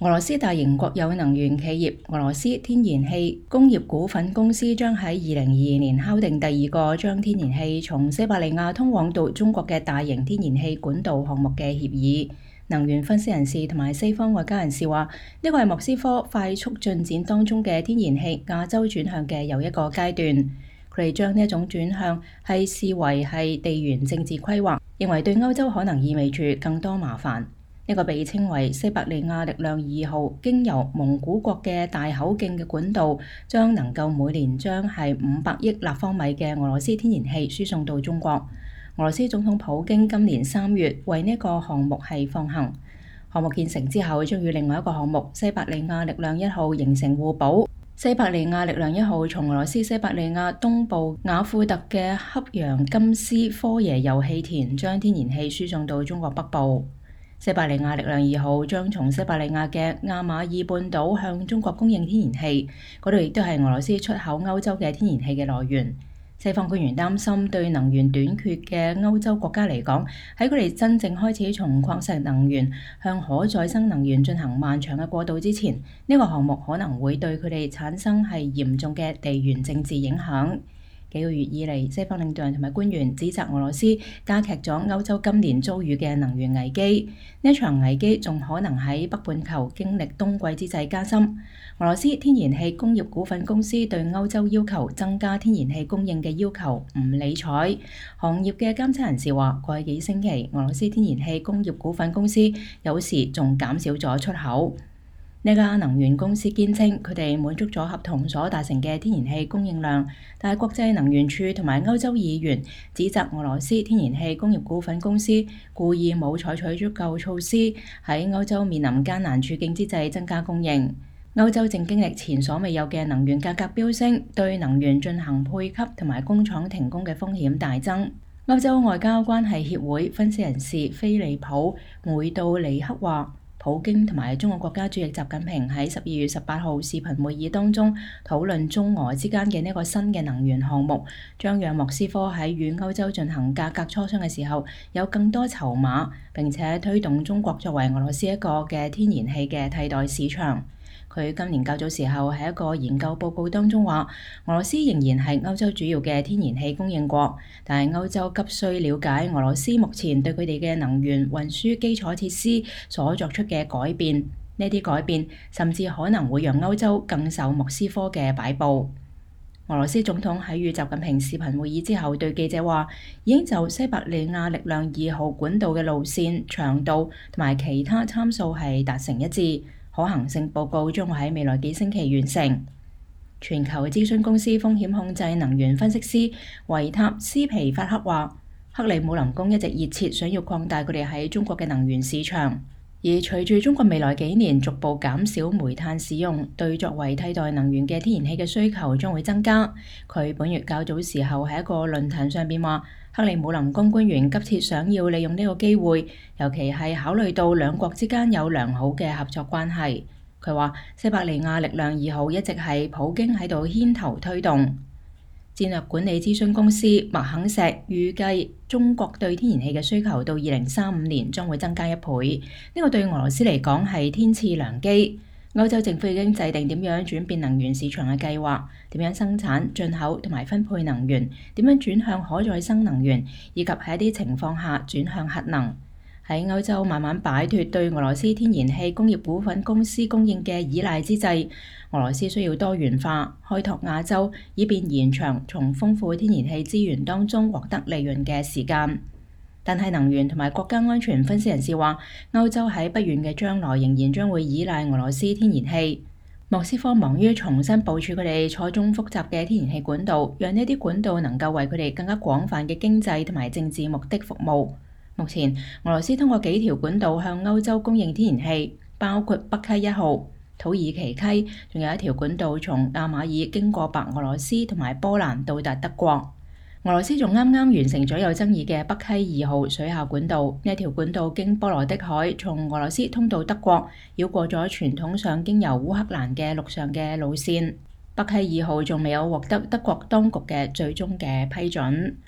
俄羅斯大型國有能源企業俄羅斯天然氣工業股份公司將喺2022年敲定第二個將天然氣從西伯利亞通往到中國嘅大型天然氣管道項目嘅協議。能源分析人士同埋西方外交人士話，呢個係莫斯科快速進展當中嘅天然氣亞洲轉向嘅又一個階段。佢哋將呢一種轉向係視為係地緣政治規劃，認為對歐洲可能意味住更多麻煩。呢個被稱為西伯利亞力量2號經由蒙古國嘅大口徑嘅管道，將能夠每年將係500億立方米嘅俄羅斯天然氣輸送到中國。俄羅斯總統普京今年3月為呢個項目係放行。項目建成之後，將與另外一個項目西伯利亞力量1號形成互補。西伯利亞力量1號從俄羅斯西伯利亞東部雅庫特嘅克揚金斯科耶油氣田將天然氣輸送到中國北部。西伯利亞力量2號將從西伯利亞嘅亞馬爾半島向中國供應天然氣，嗰度亦都係俄羅斯出口歐洲嘅天然氣嘅來源。西方官員擔心，對能源短缺嘅歐洲國家嚟講，喺佢哋真正開始從礦石能源向可再生能源進行漫長嘅過渡之前，呢個項目可能會對佢哋產生係嚴重嘅地緣政治影響。幾個月以嚟，西方領導人同埋官員指責俄羅斯加劇咗歐洲今年遭遇嘅能源危機。呢一場危機仲可能喺北半球經歷冬季之際加深。俄羅斯天然氣工業股份公司對歐洲要求增加天然氣供應嘅要求唔理睬。行業嘅監測人士話，過去幾星期，俄羅斯天然氣工業股份公司有時仲減少咗出口。呢家能源公司堅稱佢哋滿足咗合同所達成嘅天然氣供應量，但係國際能源署同埋歐洲議員指責俄羅斯天然氣工業股份公司故意冇採取足夠措施，喺歐洲面臨艱難處境之際增加供應。歐洲正經歷前所未有嘅能源價格飆升，對能源進行配給同埋工廠停工嘅風險大增。歐洲外交關係協會分析人士菲利普梅杜尼克話，普京同埋中國國家主席習近平喺12月18號視頻會議當中討論中俄之間嘅呢個新嘅能源項目，將讓莫斯科喺與歐洲進行價格磋商嘅時候有更多籌碼，並且推動中國作為俄羅斯一個嘅天然氣嘅替代市場。佢今年較早時候喺一個研究報告當中話，俄羅斯仍然係歐洲主要嘅天然氣供應國，但係歐洲急需了解俄羅斯目前對佢哋嘅能源運輸基礎設施所作出嘅改變。呢啲改變甚至可能會讓歐洲更受莫斯科嘅擺佈。俄羅斯總統喺與習近平視頻會議之後對記者話，已經就西伯利亞力量2號管道嘅路線、長度同埋其他參數係達成一致。可行性報告將會喺未來幾星期完成。全球諮詢公司風險控制能源分析師維塔斯皮法克話，克里姆林宮一直熱切想要擴大佢哋喺中國嘅能源市場，而隨住中國未來幾年逐步減少煤炭使用，對作為替代能源嘅天然氣嘅需求將會增加。佢本月較早時候喺一個論壇上邊話，克里姆林宮官員急切想要利用呢個機會，尤其係考慮到兩國之間有良好嘅合作關係。佢話西伯利亞力量2號一直係普京喺度牽頭推動。戰略管理諮詢公司麥肯錫預計中國對天然氣嘅需求到2035年將會增加1倍，呢個對俄羅斯嚟講係天賜良機。歐洲政府已經制定點樣轉變能源市場嘅計劃，點樣生產、進口同埋分配能源，點樣轉向可再生能源，以及喺一啲情況下轉向核能。喺歐洲慢慢擺脫對俄羅斯天然氣工業股份公司供應嘅依賴之際，俄羅斯需要多元化，開拓亞洲，以便延長從豐富天然氣資源當中獲得利潤嘅時間。但係能源同埋國家安全分析人士話，歐洲喺不遠嘅將來仍然將會依賴俄羅斯天然氣。莫斯科忙於重新部署佢哋錯綜複雜嘅天然氣管道，讓呢啲管道能夠為佢哋更加廣泛嘅經濟同埋政治目的服務。目前，俄羅斯通過幾條管道向歐洲供應天然氣，包括北溪1號、土耳其溪，仲有一條管道從亞馬爾經過白俄羅斯同埋波蘭到達德國。俄羅斯仲啱啱完成咗有爭議嘅北溪2號水下管道，呢條管道經波羅的海，從俄羅斯通到德國，繞過咗傳統上經由烏克蘭嘅陸上嘅路線。北溪2號仲未有獲得德國當局嘅最終嘅批准。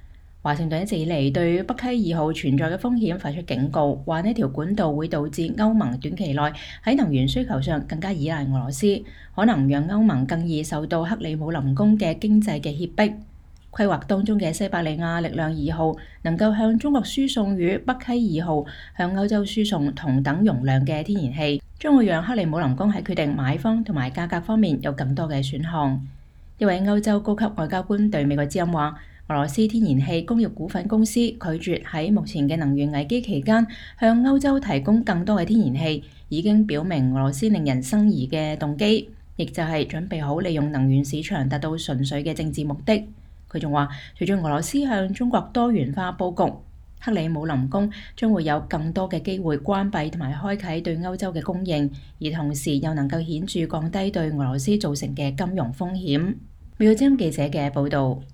華盛頓一直以嚟對北溪2號存在嘅風險發出警告，話呢條管道會導致歐盟短期內喺能源需求上更加依賴俄羅斯，可能讓歐盟更易受到克里姆林宮嘅經濟嘅脅迫。規劃當中嘅西伯利亞力量2號能夠向中國輸送與北溪2號向歐洲輸送同等容量嘅天然氣，將會讓克里姆林宮喺決定買方同埋價格方面有更多嘅選項。一位歐洲高級外交官對美國之音話：俄羅斯天然氣工業股份公司拒絕喺目前嘅能源危機期間向歐洲提供更多嘅天然氣，已經表明俄羅斯令人生疑嘅動機，亦就係準備好利用能源市場達到純粹嘅政治目的。佢仲話，隨住俄羅斯向中國多元化佈局，克里姆林宮將會有更多嘅機會關閉同埋開啟對歐洲嘅供應，而同時又能夠顯著降低對俄羅斯造成嘅金融風險。美國之音記者嘅報導。